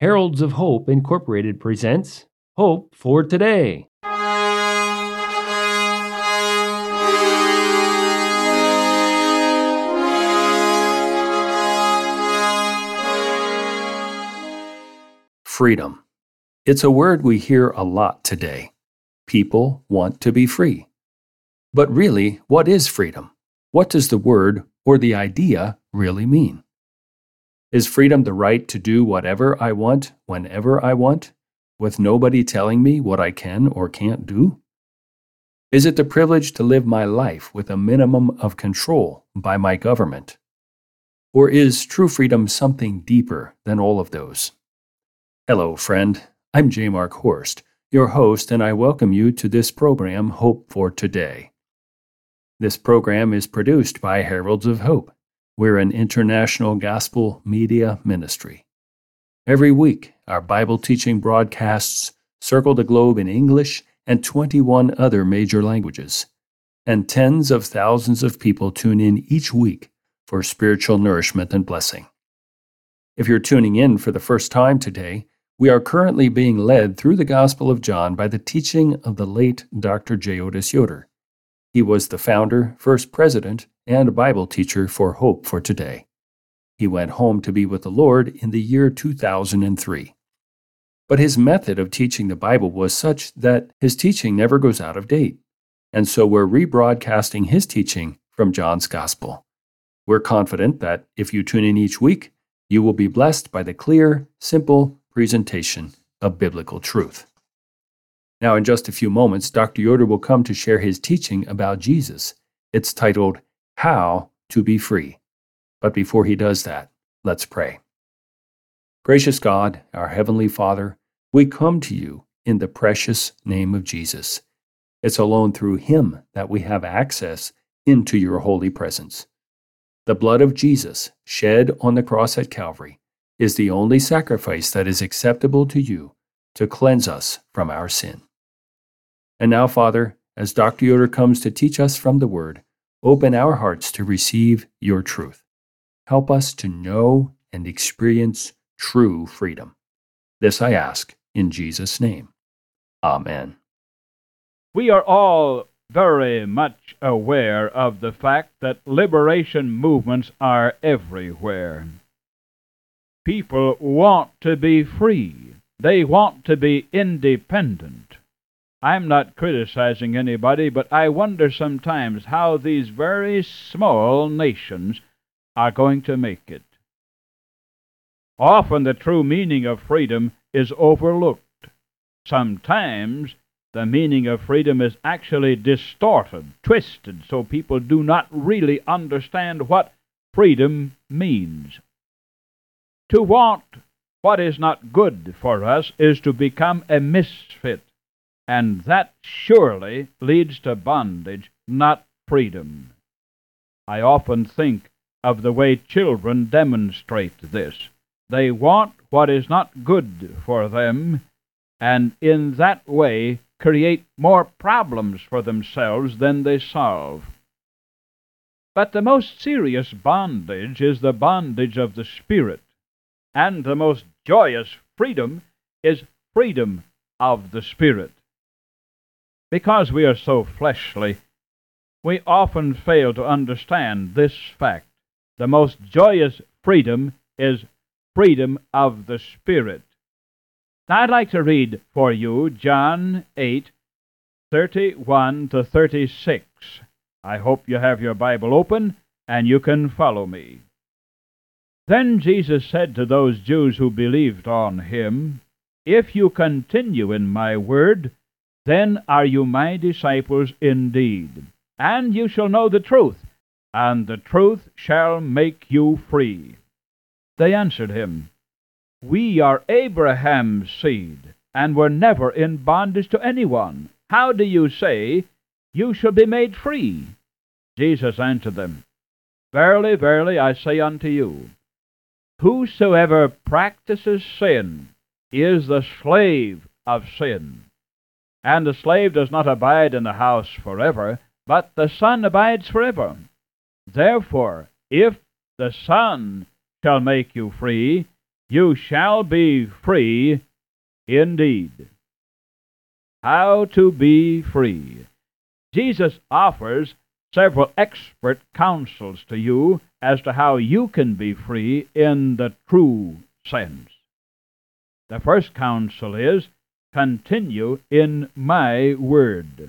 Heralds of Hope Incorporated presents Hope for Today. Freedom. It's a word we hear a lot today. People want to be free. But really, what is freedom? What does the word or the idea really mean? Is freedom the right to do whatever I want, whenever I want, with nobody telling me what I can or can't do? Is it the privilege to live my life with a minimum of control by my government? Or is true freedom something deeper than all of those? Hello, friend. I'm J. Mark Horst, your host, and I welcome you to this program, Hope for Today. This program is produced by Heralds of Hope. We're an international gospel media ministry. Every week, our Bible teaching broadcasts circle the globe in English and 21 other major languages, and tens of thousands of people tune in each week for spiritual nourishment and blessing. If you're tuning in for the first time today, we are currently being led through the Gospel of John by the teaching of the late Dr. J. Otis Yoder. He was the founder, first president, and Bible teacher for Hope for Today. He went home to be with the Lord in the year 2003. But his method of teaching the Bible was such that his teaching never goes out of date. And so we're rebroadcasting his teaching from John's Gospel. We're confident that if you tune in each week, you will be blessed by the clear, simple presentation of biblical truth. Now, in just a few moments, Dr. Yoder will come to share his teaching about Jesus. It's titled, How to Be Free. But before he does that, let's pray. Gracious God, our Heavenly Father, we come to you in the precious name of Jesus. It's alone through him that we have access into your holy presence. The blood of Jesus, shed on the cross at Calvary, is the only sacrifice that is acceptable to you to cleanse us from our sin. And now, Father, as Dr. Yoder comes to teach us from the Word, open our hearts to receive your truth. Help us to know and experience true freedom. This I ask in Jesus' name. Amen. We are all very much aware of the fact that liberation movements are everywhere. People want to be free. They want to be independent. I'm not criticizing anybody, but I wonder sometimes how these very small nations are going to make it. Often the true meaning of freedom is overlooked. Sometimes the meaning of freedom is actually distorted, twisted, so people do not really understand what freedom means. To want what is not good for us is to become a misfit. And that surely leads to bondage, not freedom. I often think of the way children demonstrate this. They want what is not good for them, and in that way create more problems for themselves than they solve. But the most serious bondage is the bondage of the Spirit, and the most joyous freedom is freedom of the Spirit. Because we are so fleshly, we often fail to understand this fact. The most joyous freedom is freedom of the Spirit. Now I'd like to read for you John 8:31 to 36. I hope you have your Bible open and you can follow me. Then Jesus said to those Jews who believed on him, "If you continue in my word, then are you my disciples indeed, and you shall know the truth, and the truth shall make you free." They answered him, "We are Abraham's seed, and were never in bondage to anyone. How do you say, you shall be made free?" Jesus answered them, "Verily, verily, I say unto you, whosoever practices sin is the slave of sin. And the slave does not abide in the house forever, but the Son abides forever. Therefore, if the Son shall make you free, you shall be free indeed. How to be free. Jesus offers several expert counsels to you as to how you can be free in the true sense. The first counsel is, continue in my word.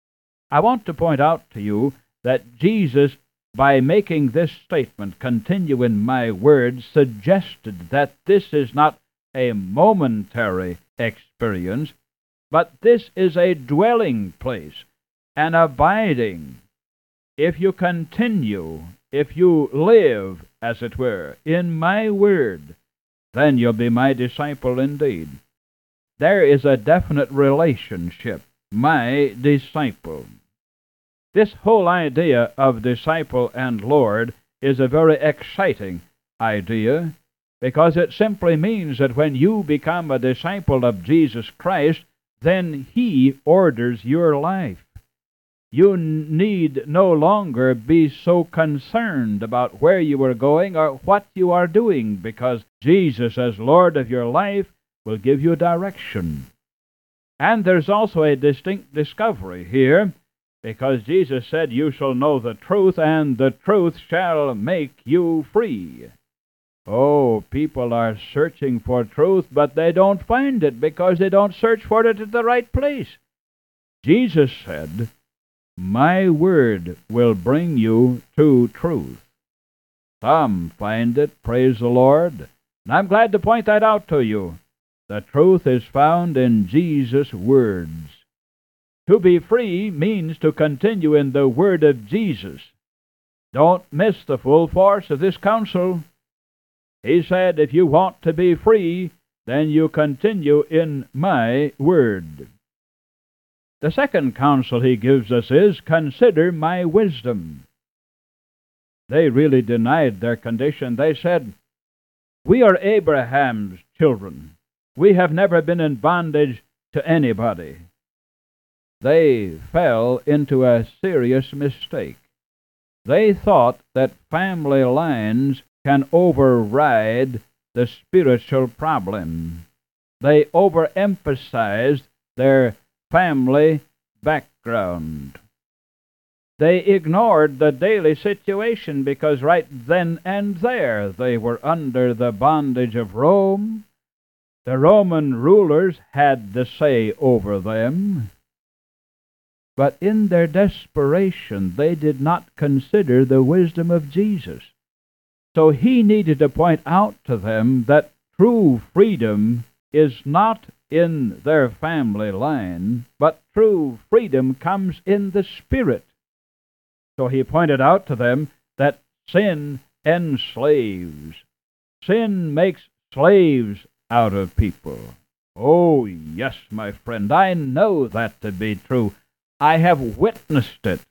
I want to point out to you that Jesus, by making this statement, continue in my word, suggested that this is not a momentary experience, but this is a dwelling place, an abiding. If you continue, if you live, as it were, in my word, then you'll be my disciple indeed. There is a definite relationship, my disciple. This whole idea of disciple and Lord is a very exciting idea, because it simply means that when you become a disciple of Jesus Christ, then He orders your life. You need no longer be so concerned about where you are going or what you are doing, because Jesus, as Lord of your life, will give you direction. And there's also a distinct discovery here, because Jesus said, you shall know the truth, and the truth shall make you free. Oh, people are searching for truth, but they don't find it because they don't search for it at the right place. Jesus said, my word will bring you to truth. Some find it, praise the Lord, and I'm glad to point that out to you. The truth is found in Jesus' words. To be free means to continue in the word of Jesus. Don't miss the full force of this counsel. He said, if you want to be free, then you continue in my word. The second counsel he gives us is, consider my wisdom. They really denied their condition. They said, we are Abraham's children. We have never been in bondage to anybody. They fell into a serious mistake. They thought that family lines can override the spiritual problem. They overemphasized their family background. They ignored the daily situation because right then and there they were under the bondage of Rome. The Roman rulers had the say over them. But in their desperation, they did not consider the wisdom of Jesus. So he needed to point out to them that true freedom is not in their family line, but true freedom comes in the Spirit. So he pointed out to them that sin enslaves. Sin makes slaves out of people. Oh, yes, my friend, I know that to be true. I have witnessed it.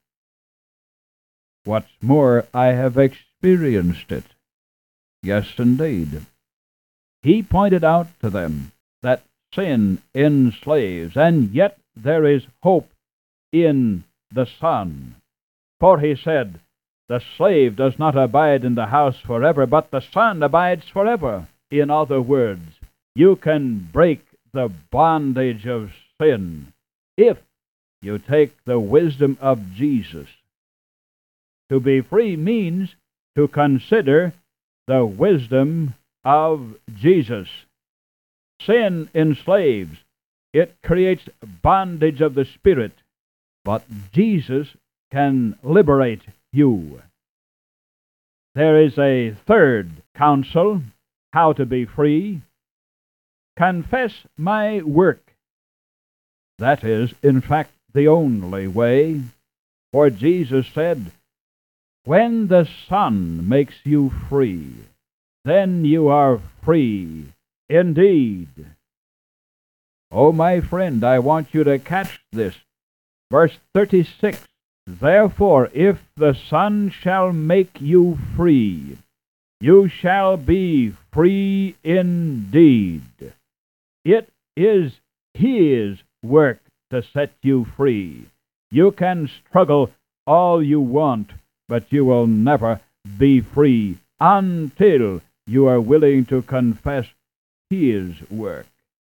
What's more, I have experienced it. Yes, indeed. He pointed out to them that sin enslaves, and yet there is hope in the Son. For he said, the slave does not abide in the house forever, but the Son abides forever. In other words, you can break the bondage of sin if you take the wisdom of Jesus. To be free means to consider the wisdom of Jesus. Sin enslaves. It creates bondage of the Spirit. But Jesus can liberate you. There is a third counsel, how to be free. Confess my work. That is, in fact, the only way. For Jesus said, when the Son makes you free, then you are free indeed. Oh, my friend, I want you to catch this. Verse 36, therefore, if the Son shall make you free, you shall be free indeed. It is His work to set you free. You can struggle all you want, but you will never be free until you are willing to confess His work.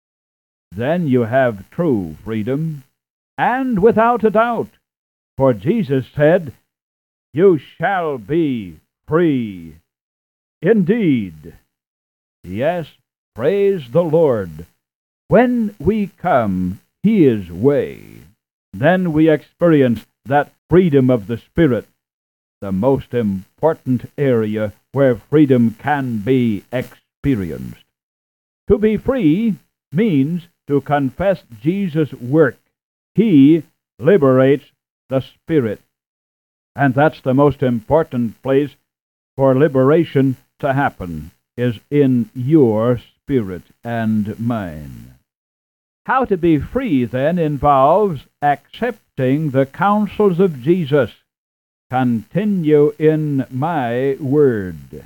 Then you have true freedom, and without a doubt, for Jesus said, "You shall be free indeed." Yes, praise the Lord. When we come His way, then we experience that freedom of the Spirit, the most important area where freedom can be experienced. To be free means to confess Jesus' work. He liberates the Spirit. And that's the most important place for liberation to happen, is in your spirit and mine. How to be free, then, involves accepting the counsels of Jesus. Continue in my word.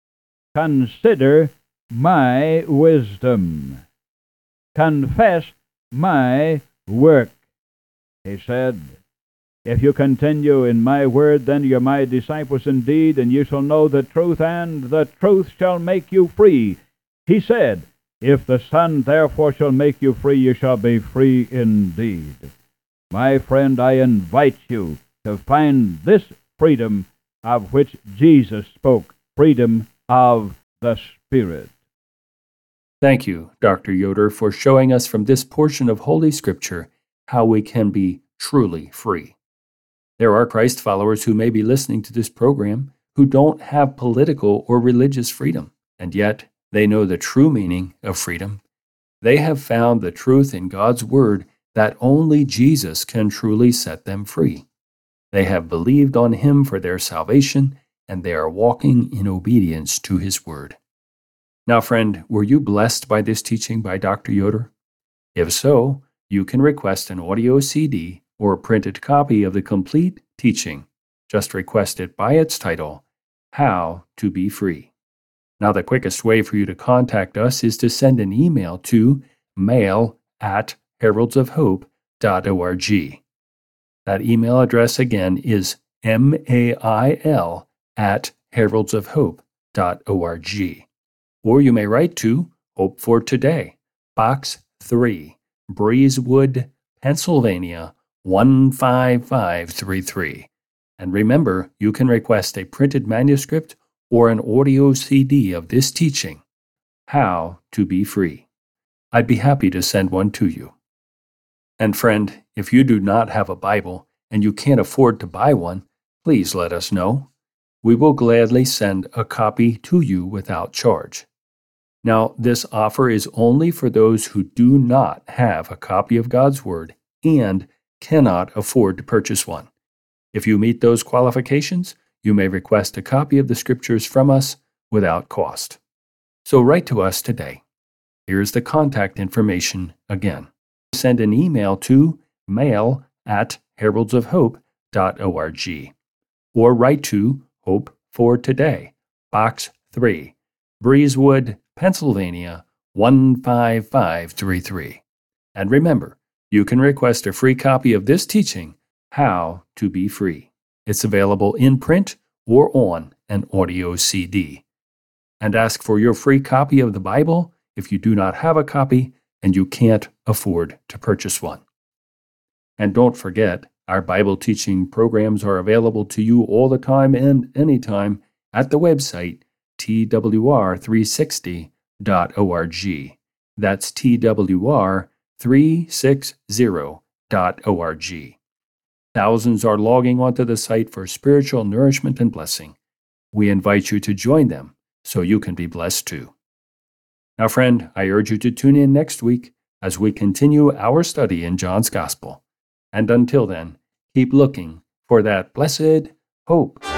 Consider my wisdom. Confess my work. He said, "If you continue in my word, then you're my disciples indeed, and you shall know the truth, and the truth shall make you free." He said, "If the Son therefore shall make you free, you shall be free indeed." My friend, I invite you to find this freedom of which Jesus spoke, freedom of the Spirit. Thank you, Dr. Yoder, for showing us from this portion of Holy Scripture how we can be truly free. There are Christ followers who may be listening to this program who don't have political or religious freedom, and yet they know the true meaning of freedom. They have found the truth in God's Word that only Jesus can truly set them free. They have believed on Him for their salvation, and they are walking in obedience to His Word. Now, friend, were you blessed by this teaching by Dr. Yoder? If so, you can request an audio CD or a printed copy of the complete teaching. Just request it by its title, How to Be Free. Now, the quickest way for you to contact us is to send an email to mail@heraldsofhope.org. That email address again is mail@heraldsofhope.org. Or you may write to Hope for Today, Box 3, Breezewood, Pennsylvania 15533. And remember, you can request a printed manuscript or an audio CD of this teaching, How to Be Free. I'd be happy to send one to you. And friend, if you do not have a Bible and you can't afford to buy one, please let us know. We will gladly send a copy to you without charge. Now, this offer is only for those who do not have a copy of God's Word and cannot afford to purchase one. If you meet those qualifications, you may request a copy of the Scriptures from us without cost. So write to us today. Here's the contact information again. Send an email to mail@heraldsofhope.org or write to Hope for Today, Box 3, Breezewood, Pennsylvania 15533. And remember, you can request a free copy of this teaching, How to Be Free. It's available in print or on an audio CD. And ask for your free copy of the Bible if you do not have a copy and you can't afford to purchase one. And don't forget, our Bible teaching programs are available to you all the time and anytime at the website twr360.org. That's twr360.org. Thousands are logging onto the site for spiritual nourishment and blessing. We invite you to join them so you can be blessed too. Now, friend, I urge you to tune in next week as we continue our study in John's Gospel. And until then, keep looking for that blessed hope.